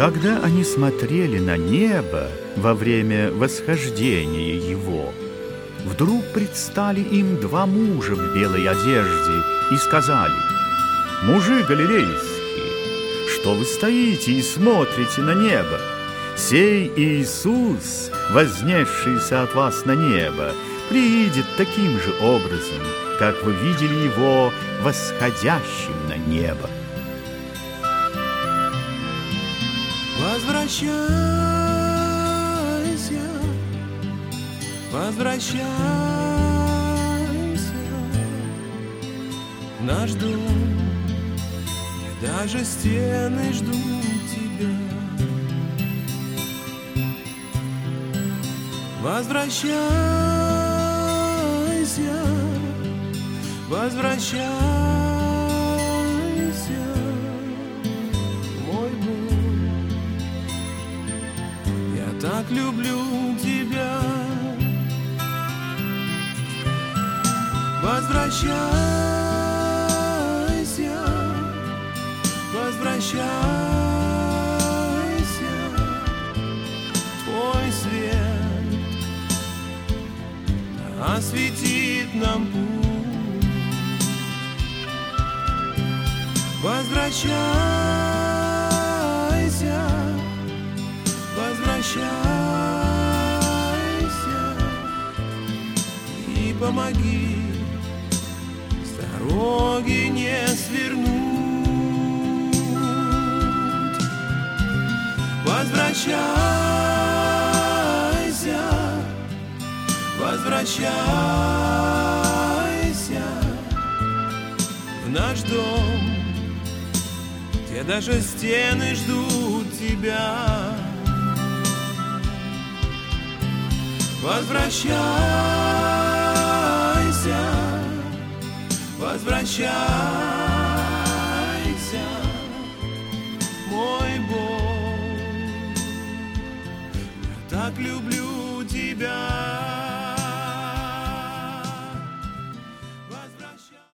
Когда они смотрели на небо во время восхождения его, вдруг предстали им два мужа в белой одежде и сказали: «Мужи галилейские, что вы стоите и смотрите на небо? Сей Иисус, вознесшийся от вас на небо, приидет таким же образом, как вы видели его восходящим на небо». Возвращайся, возвращайся в наш дом, где даже стены ждут тебя. Возвращайся, возвращайся, мой Бог, я так люблю тебя. Возвращайся, возвращайся, твой свет осветит нам путь. Возвращайся, возвращайся и помоги с дороги не свернуть. Возвращайся, возвращайся в наш дом, где даже стены ждут тебя. Возвращайся, возвращайся, мой Бог, я так люблю тебя.